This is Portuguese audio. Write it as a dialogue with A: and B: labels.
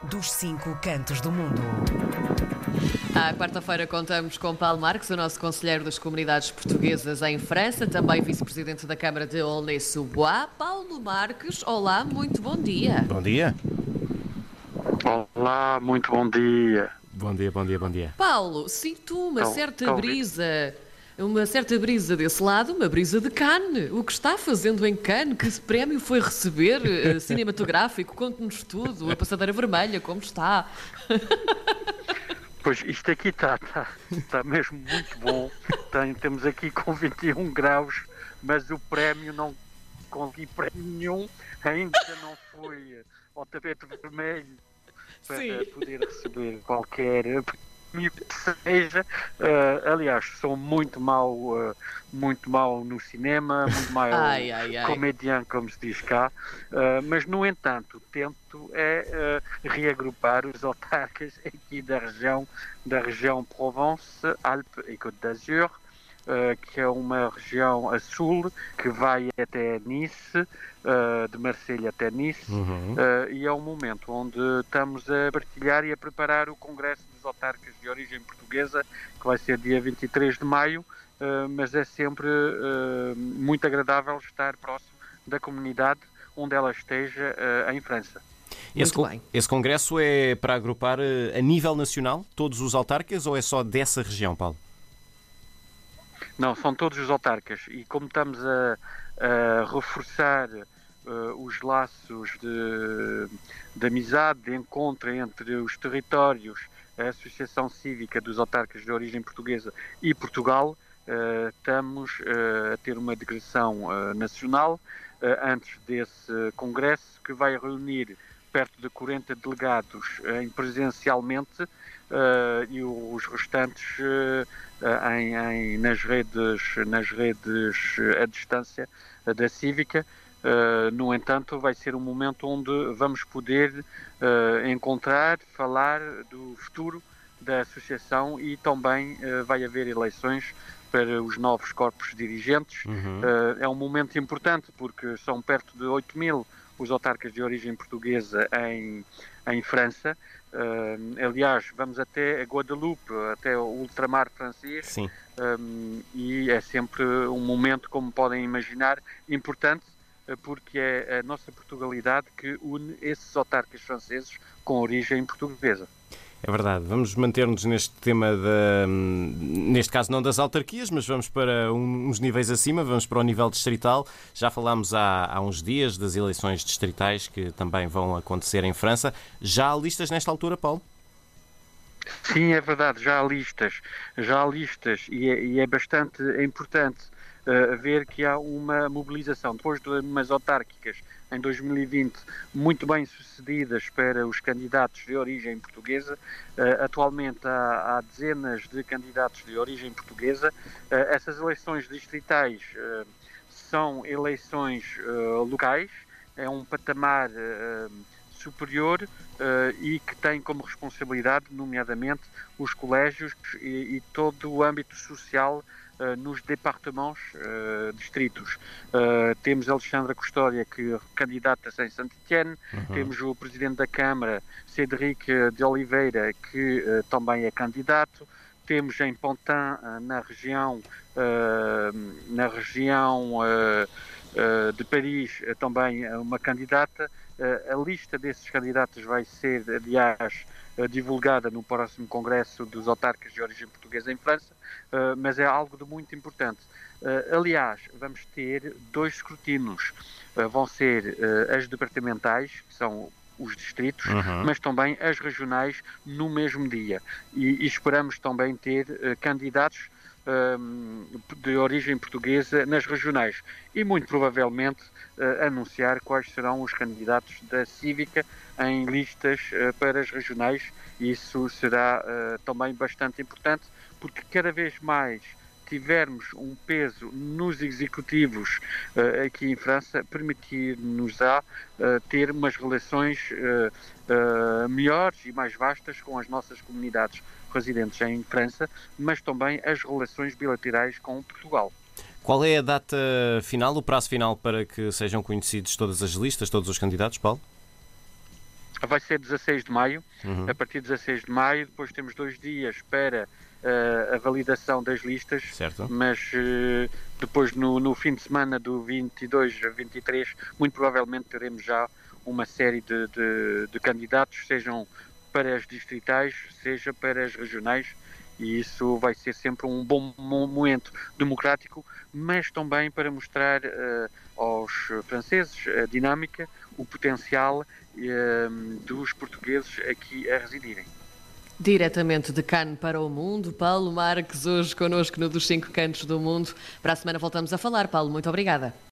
A: dos 5 cantos do mundo.
B: À quarta-feira contamos com Paulo Marques, o nosso conselheiro das comunidades portuguesas em França, também vice-presidente da Câmara de Aulnay-sous-Bois. Paulo Marques, olá, muito bom dia.
C: Bom dia.
D: Olá, muito bom dia.
C: Bom dia, bom dia, bom dia.
B: Paulo, sinto uma
D: Então,
B: certa
D: então,
B: brisa desse lado, uma brisa de Cannes. O que está fazendo em Cannes? Que prémio foi receber cinematográfico? Conte-nos tudo. A Passadeira Vermelha, como está?
D: Pois isto aqui está mesmo muito bom. Temos aqui com 21 graus, mas o prémio não consegui prémio nenhum. Ainda não fui ao tapete vermelho para
B: Sim.
D: poder receber qualquer prémio que seja. Aliás, sou muito mau no cinema, muito mau
B: Ai, ai, ai.
D: comediante, como se diz cá. Mas, no entanto, tento reagrupar os autarcas aqui da região Provence, Alpes e Côte d'Azur, que é uma região a sul que vai até Nice, de Marselha até Nice, e é um momento onde estamos a partilhar e a preparar o Congresso dos Autarcas de Origem Portuguesa, que vai ser dia 23 de maio, mas é sempre muito agradável estar próximo da comunidade onde ela esteja em França.
B: Muito bem.
C: Esse congresso é para agrupar a nível nacional todos os autarcas ou é só dessa região, Paulo?
D: Não, são todos os autarcas, e como estamos a reforçar os laços de amizade, de encontro entre os territórios, a Associação Cívica dos Autarcas de Origem Portuguesa e Portugal, estamos a ter uma digressão nacional antes desse congresso, que vai reunir perto de 40 delegados presencialmente, e os restantes nas redes à distância da Cívica. No entanto, vai ser um momento onde vamos poder encontrar, falar do futuro da associação, e também vai haver eleições para os novos corpos dirigentes. É um momento importante porque são perto de 8.000 os autarcas de origem portuguesa em França. Aliás, vamos até a Guadeloupe, até o ultramar francês.
C: Sim.
D: E é sempre um momento, como podem imaginar, importante, porque é a nossa Portugalidade que une esses autarcas franceses com origem portuguesa.
C: É verdade. Vamos manter-nos neste tema, neste caso não das autarquias, mas vamos para uns níveis acima, vamos para o nível distrital. Já falámos há uns dias das eleições distritais que também vão acontecer em França. Já há listas nesta altura, Paulo?
D: Sim, é verdade, já há listas, e é bastante importante ver que há uma mobilização depois de umas autárquicas em 2020 muito bem sucedidas para os candidatos de origem portuguesa. Atualmente há dezenas de candidatos de origem portuguesa. Essas eleições distritais são eleições locais, é um patamar superior, e que tem como responsabilidade, nomeadamente, os colégios e todo o âmbito social nos departamentos distritos. Temos Alexandra Custódia, que candidata-se em Saint-Étienne, temos o Presidente da Câmara, Cédric de Oliveira, que também é candidato, temos em Pantin, na região de Paris, também uma candidata. A lista desses candidatos vai ser, aliás, divulgada no próximo Congresso dos Autarcas de Origem Portuguesa em França, mas é algo de muito importante. Aliás, vamos ter 2 escrutínios. Vão ser as departamentais, que são os distritos, mas também as regionais no mesmo dia. E esperamos também ter candidatos de origem portuguesa nas regionais, e muito provavelmente anunciar quais serão os candidatos da Cívica em listas para as regionais. Isso será também bastante importante, porque cada vez mais tivermos um peso nos executivos aqui em França, permitir-nos-á ter umas relações melhores e mais vastas com as nossas comunidades residentes em França, mas também as relações bilaterais com Portugal.
C: Qual é a data final, o prazo final para que sejam conhecidos todas as listas, todos os candidatos, Paulo?
D: vai ser 16 de maio, a partir de 16 de maio, depois temos 2 dias para a validação das listas,
C: Certo.
D: mas depois no fim de semana do 22 a 23, muito provavelmente teremos já uma série de candidatos, sejam para as distritais, seja para as regionais, e isso vai ser sempre um bom momento democrático, mas também para mostrar aos franceses a dinâmica, o potencial dos portugueses aqui a residirem.
B: Diretamente de Cannes para o mundo, Paulo Marques, hoje connosco no Dos Cinco Cantos do Mundo. Para a semana voltamos a falar. Paulo, muito obrigada.